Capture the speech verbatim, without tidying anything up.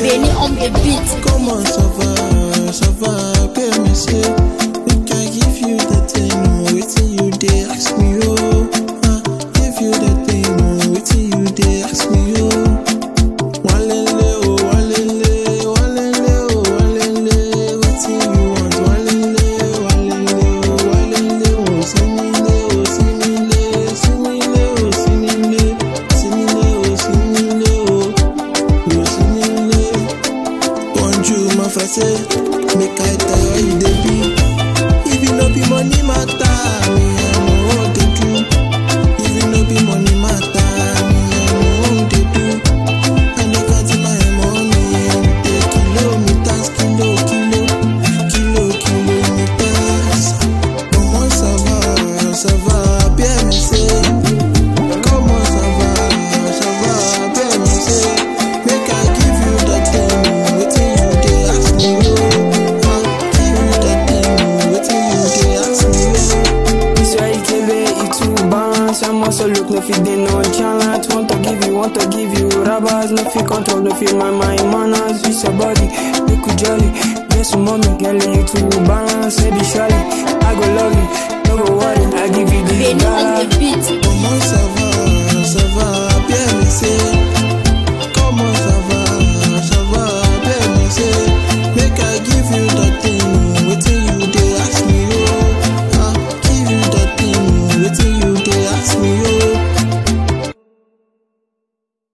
Benny on the beat. Comment ça va, ça va, bien monsieur. Make I give you the thing, waiting you dey ask me oh. Ah, give you the thing, waiting you dey ask me oh. Walele oh, walele, walele oh, walele, waiting you want. Walele, walele oh, walele oh, simile oh, simile, simile oh, simile, simile oh, simile oh, oh simile. Bonjour my français, make I tell you you dey be. If it no be money matter, me I know what they do. If it no be money matter, me I know what they do. And they cut my money, they kilometers, kilo, kilo, kilo, kilometers. Comment ça va, ça va, bien monsieur. Comment ça va, ça va, bien monsieur. Make I give you the thing, waiting you dey ask me oh. Ah, give you the thing, waiting you dey ask me oh. This way it can be it too balance. I'm also look no fit dey nonchalant. Want to give you, want to give you robbers. No fit control, no fit my mind manners. It's your body, make you jolly. Yes, mommy, girl, you too balance. Say the surely, I go love you, no go worry. I give you the Benny on dollar. the beat. Comment ça va, ça va, bien monsieur.